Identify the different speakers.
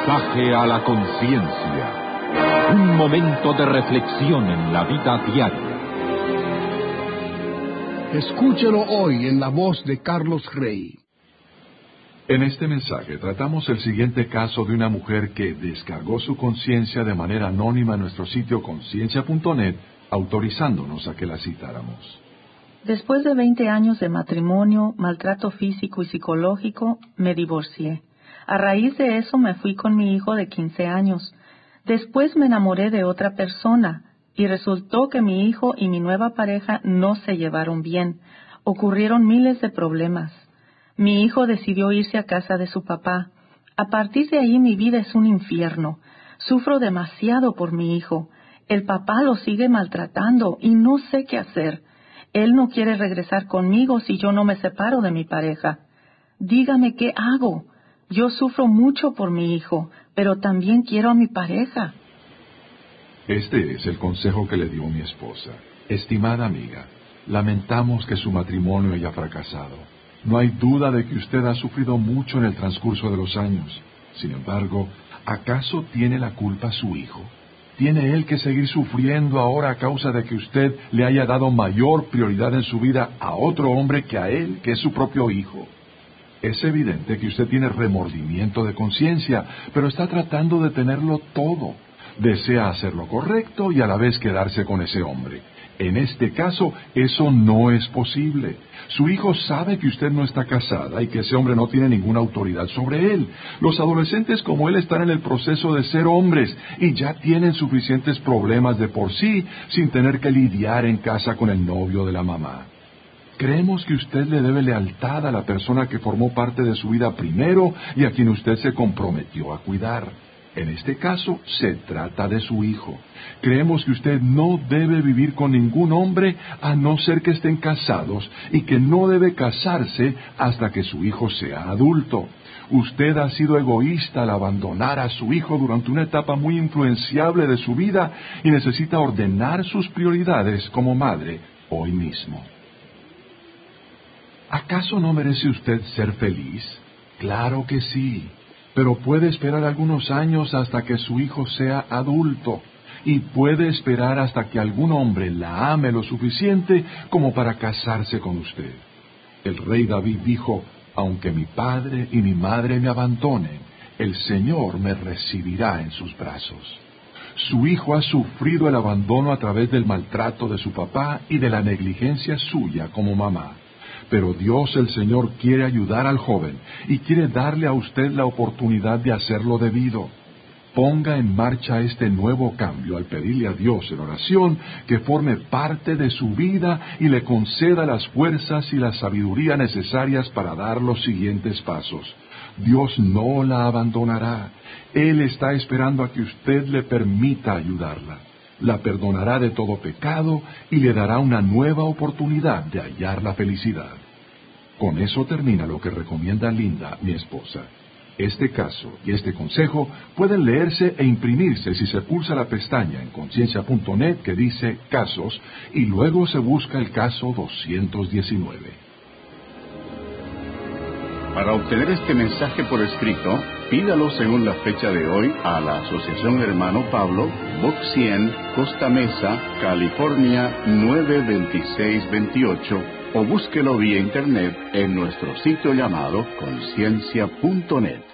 Speaker 1: Mensaje a la conciencia. Un momento de reflexión en la vida diaria.
Speaker 2: Escúchelo hoy en la voz de Carlos Rey.
Speaker 3: En este mensaje tratamos el siguiente caso de una mujer que descargó su conciencia de manera anónima en nuestro sitio conciencia.net, autorizándonos a que la citáramos.
Speaker 4: Después de 20 años de matrimonio, maltrato físico y psicológico, me divorcié. A raíz de eso me fui con mi hijo de 15 años. Después me enamoré de otra persona y resultó que mi hijo y mi nueva pareja no se llevaron bien. Ocurrieron miles de problemas. Mi hijo decidió irse a casa de su papá. A partir de ahí mi vida es un infierno. Sufro demasiado por mi hijo. El papá lo sigue maltratando y no sé qué hacer. Él no quiere regresar conmigo si yo no me separo de mi pareja. Dígame qué hago. Yo sufro mucho por mi hijo, pero también quiero a mi pareja.
Speaker 3: Este es el consejo que le dio mi esposa. Estimada amiga, lamentamos que su matrimonio haya fracasado. No hay duda de que usted ha sufrido mucho en el transcurso de los años. Sin embargo, ¿acaso tiene la culpa su hijo? ¿Tiene él que seguir sufriendo ahora a causa de que usted le haya dado mayor prioridad en su vida a otro hombre que a él, que es su propio hijo? Es evidente que usted tiene remordimiento de conciencia, pero está tratando de tenerlo todo. Desea hacer lo correcto y a la vez quedarse con ese hombre. En este caso, eso no es posible. Su hijo sabe que usted no está casada y que ese hombre no tiene ninguna autoridad sobre él. Los adolescentes como él están en el proceso de ser hombres y ya tienen suficientes problemas de por sí sin tener que lidiar en casa con el novio de la mamá. Creemos que usted le debe lealtad a la persona que formó parte de su vida primero y a quien usted se comprometió a cuidar. En este caso, se trata de su hijo. Creemos que usted no debe vivir con ningún hombre a no ser que estén casados y que no debe casarse hasta que su hijo sea adulto. Usted ha sido egoísta al abandonar a su hijo durante una etapa muy influenciable de su vida y necesita ordenar sus prioridades como madre hoy mismo. ¿Acaso no merece usted ser feliz? Claro que sí. Pero puede esperar algunos años hasta que su hijo sea adulto, y puede esperar hasta que algún hombre la ame lo suficiente como para casarse con usted. El rey David dijo, aunque mi padre y mi madre me abandonen, el Señor me recibirá en sus brazos. Su hijo ha sufrido el abandono a través del maltrato de su papá y de la negligencia suya como mamá. Pero Dios el Señor quiere ayudar al joven y quiere darle a usted la oportunidad de hacerlo debido. Ponga en marcha este nuevo cambio al pedirle a Dios en oración que forme parte de su vida y le conceda las fuerzas y la sabiduría necesarias para dar los siguientes pasos. Dios no la abandonará. Él está esperando a que usted le permita ayudarla. La perdonará de todo pecado y le dará una nueva oportunidad de hallar la felicidad. Con eso termina lo que recomienda Linda, mi esposa. Este caso y este consejo pueden leerse e imprimirse si se pulsa la pestaña en conciencia.net que dice Casos y luego se busca el caso 219.
Speaker 5: Para obtener este mensaje por escrito, pídalo según la fecha de hoy a la Asociación Hermano Pablo, Box 100, Costa Mesa, California 92628, o búsquelo vía internet en nuestro sitio llamado conciencia.net.